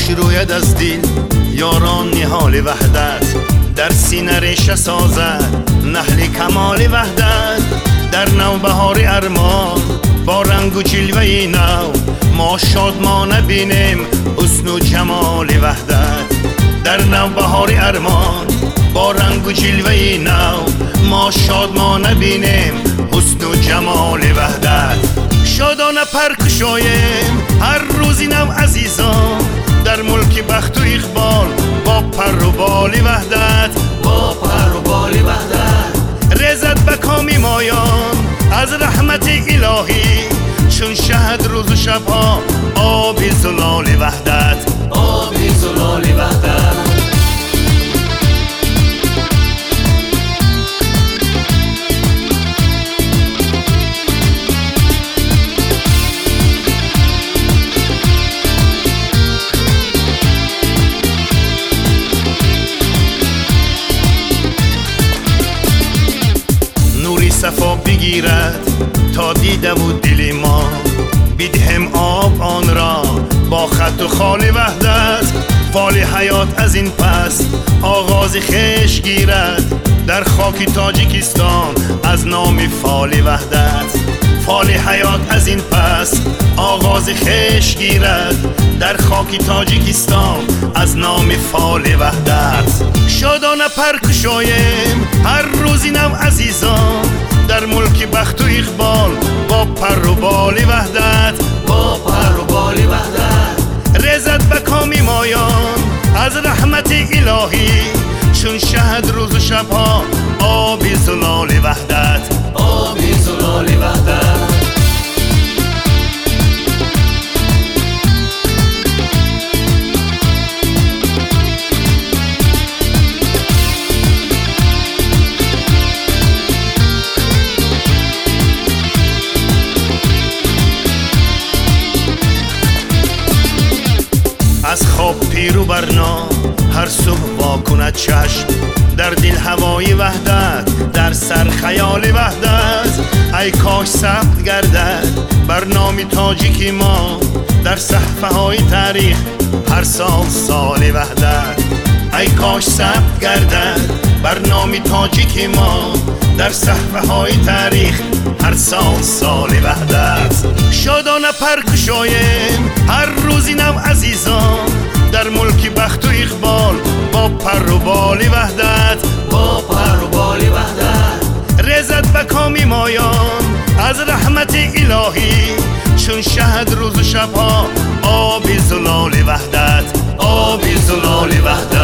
کاش روید از دل یاران نهال وحدت، در سینه ریشه سازد نحل کمال وحدت. در نوبهار ارمان با رنگ و جلوه نو ما شادمانه بینیم حسن و جمال وحدت. در نوبهار ارمان با رنگ و جلوه نو ما شادمانه بینیم حسن و جمال وحدت. شادانه پرکشایم هر روزی نو عزیزان، در ملک بخت و اقبال با پر و بال وحدت. با پر و بال وحدت رزت به کامی مایان از رحمت الهی، چون شهد روز و شبها آب زلال وحدت. آب زلال وحدت صفا بگیرد تا دیده و دل ما، بدهم آب آن را با خط و خال وحدت. فال حیات از این پس آغاز خش گیرد در خاک تاجیکستان از نام فال وحدت. فال حیات از این پس آغاز خش گیرد در خاک تاجیکستان از نام فال وحدت. شادانه پرکشایم هر روزی نو عزیزان، در ملک بخت و اقبال با پر و بال وحدت. با پر و بال وحدت رزت به کامی مایان از رحمت الهی، چون شهد روز و شبها آب زلال وحدت. آب زلال وحدت از خواب پیرو برنا هر صبح واکند چشم، در دل هوای وحدت در سر خیال وحدت. ای کاش ثبت گردد بر نام تاجیک ما در صحفه های تاریخ هر سال سال وحدت. ای کاش ثبت گردد بر نام تاجیک ما در صحفه های تاریخ هر سال سال وحدت. شادانه پرکشایم هر روزی نو عزیزان، در ملک بخت و اقبال با پر و بال وحدت. با پر و بال وحدت رزت به کامی مایان از رحمت الهی، چون شهد روز و شبها آب زلال وحدت. آب زلال وحدت